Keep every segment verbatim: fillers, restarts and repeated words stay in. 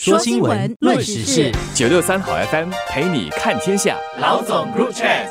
说新闻，论时事， 九六三好 F M 陪你看天下。 老总 Group Chat。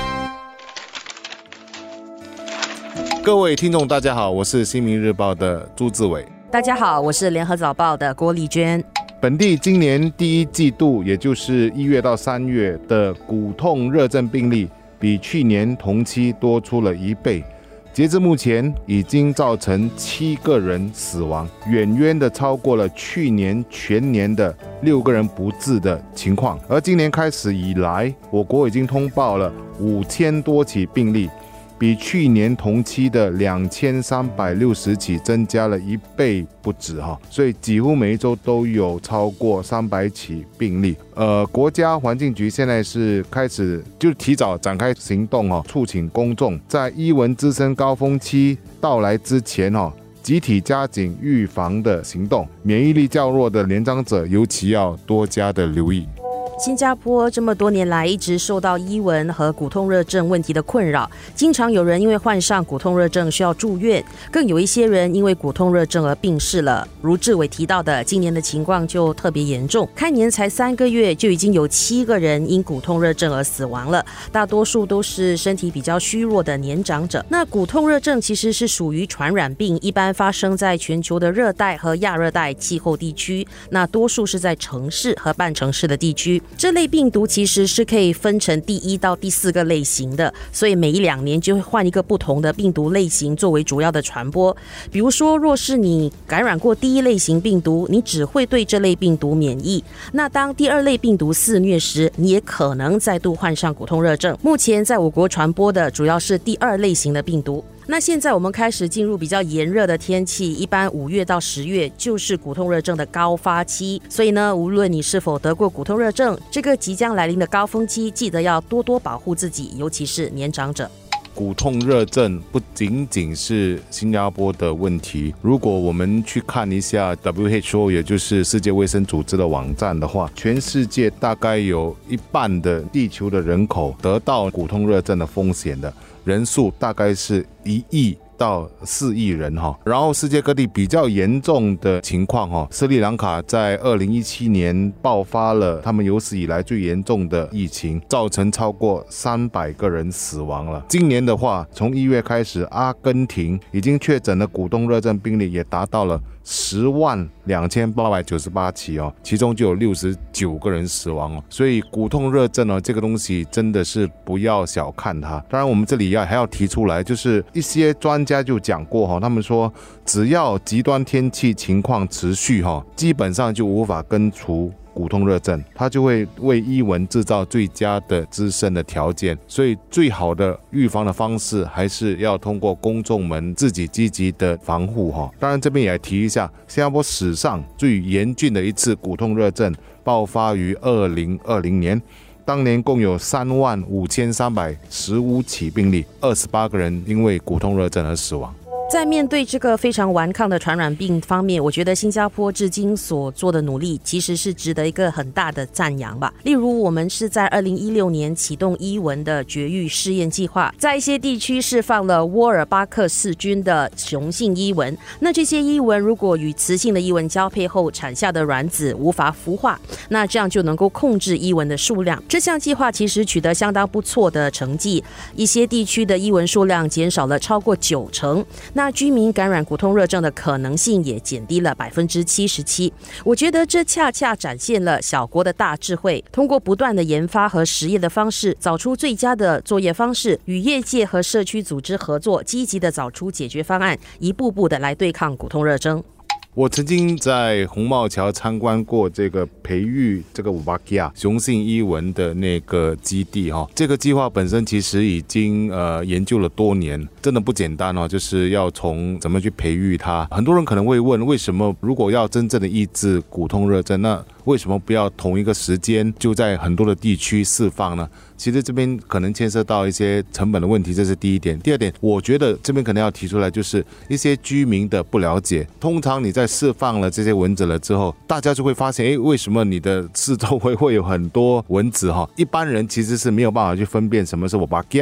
各位听众大家好，我是新民日报的朱志伟。 大家好，我是联合早报的郭丽娟。 本地今年第一季度，也就是一月到三月的骨痛热症病例比去年同期多出了一倍，截至目前已经造成七个人死亡，远远的超过了去年全年的六个人不治的情况。而今年开始以来，我国已经通报了五千多起病例，比去年同期的两千三百六十起增加了一倍不止哈，所以几乎每一周都有超过三百起病例。呃，国家环境局现在是开始就提早展开行动哈，促请公众在伊蚊滋生高峰期到来之前哈，集体加紧预防的行动，免疫力较弱的年长者尤其要多加的留意。 新加坡这么多年来一直受到伊蚊和骨痛热症问题的困扰，经常有人因为患上骨痛热症需要住院，更有一些人因为骨痛热症而病逝了。如志伟提到的，今年的情况就特别严重，开年才三个月就已经有七个人因骨痛热症而死亡了，大多数都是身体比较虚弱的年长者。那骨痛热症其实是属于传染病，一般发生在全球的热带和亚热带气候地区，那多数是在城市和半城市的地区。这类病毒其实是可以分成第一到第四个类型的，所以每一两年就会换一个不同的病毒类型作为主要的传播。比如说，若是你感染过第一类型病毒，你只会对这类病毒免疫，那当第二类病毒肆虐时，你也可能再度患上骨痛热症。目前在我国传播的主要是第二类型的病毒。那现在我们开始进入比较炎热的天气，一般五月到十月就是骨痛热症的高发期，所以呢，无论你是否得过骨痛热症，这个即将来临的高峰期，记得要多多保护自己，尤其是年长者。 骨痛热症不仅仅是新加坡的问题，如果我们去看一下 W H O 也就是世界卫生组织的网站的话，全世界大概有一半的地球的人口得到骨痛热症的风险的人数大概是一亿到四亿人哈，然后世界各地比较严重的情况哈，斯里兰卡在二零一七年爆发了他们有史以来最严重的疫情，造成超过三百个人死亡了。今年的话，从一月开始，阿根廷已经确诊的骨痛热症病例也达到了十万两千八百九十八起哦，其中就有六十九个人死亡哦。所以骨痛热症哦，这个东西真的是不要小看它。当然，我们这里要还要提出来，就是一些专家就讲过哈，他们说只要极端天气情况持续哈，基本上就无法根除骨痛热症，它就会为伊蚊制造最佳的滋生的条件，所以最好的预防的方式还是要通过公众们自己积极的防护哈。当然这边也提一下，新加坡史上最严峻的一次骨痛热症爆发于二零二零年，当年共有三万五千三百十五起病例，二十八个人因为骨痛热症而死亡。 在面对这个非常顽抗的传染病方面，我觉得新加坡至今所做的努力其实是值得一个很大的赞扬吧。例如，我们是在二零一六年启动伊蚊的绝育试验计划，在一些地区释放了沃尔巴克氏菌的雄性伊蚊。那这些伊蚊如果与雌性的伊蚊交配后产下的卵子无法孵化，那这样就能够控制伊蚊的数量。这项计划其实取得相当不错的成绩，一些地区的伊蚊数量减少了超过九成。那居民感染骨痛热症的可能性也减低了百分之七十七。我觉得这恰恰展现了小国的大智慧，通过不断的研发和实验的方式，找出最佳的作业方式，与业界和社区组织合作，积极的找出解决方案，一步步的来对抗骨痛热症。 我曾经在红帽桥参观过这个培育这个乌巴基亚雄性伊蚊的那个基地哈，这个计划本身其实已经呃研究了多年，真的不简单哦，就是要从怎么去培育它。很多人可能会问，为什么如果要真正的抑制骨痛热症，那为什么不要同一个时间就在很多的地区释放呢？其实这边可能牵涉到一些成本的问题，这是第一点。第二点，我觉得这边可能要提出来，就是一些居民的不了解。通常你在释放了这些蚊子了之后，大家就会发现，哎，为什么你的四周会会有很多蚊子哈？一般人其实是没有办法去分辨什么是我巴基亚，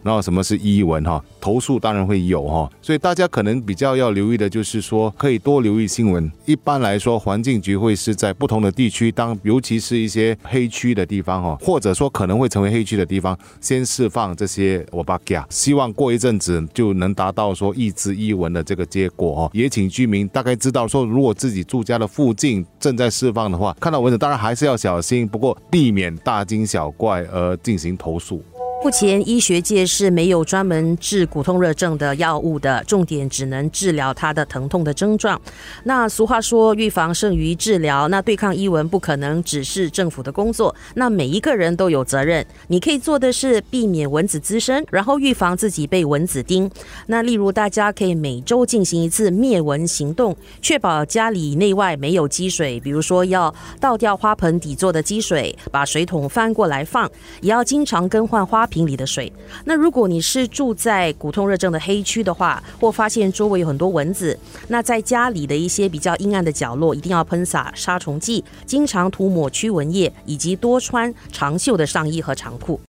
然后什么是伊蚊哈，投诉当然会有哈，所以大家可能比较要留意的就是说，可以多留意新闻。一般来说，环境局会是在不同的地区，当尤其是一些黑区的地方哈，或者说可能会成为黑区的地方，先释放这些瓦巴嘎，希望过一阵子就能达到说抑制伊蚊的这个结果哈。也请居民大概知道说，如果自己住家的附近正在释放的话，看到蚊子当然还是要小心，不过避免大惊小怪而进行投诉。 目前医学界是没有专门治骨痛热症的药物的，重点只能治疗它的疼痛的症状。那俗话说预防胜于治疗，那对抗伊蚊不可能只是政府的工作，那每一个人都有责任。你可以做的是避免蚊子滋生，然后预防自己被蚊子叮。那例如大家可以每周进行一次灭蚊行动，确保家里内外没有积水，比如说要倒掉花盆底座的积水，把水桶翻过来放，也要经常更换花瓶里的水。那如果你是住在骨痛热症的黑区的话，或发现周围有很多蚊子，那在家里的一些比较阴暗的角落一定要喷洒杀虫剂，经常涂抹驱蚊液，以及多穿长袖的上衣和长裤。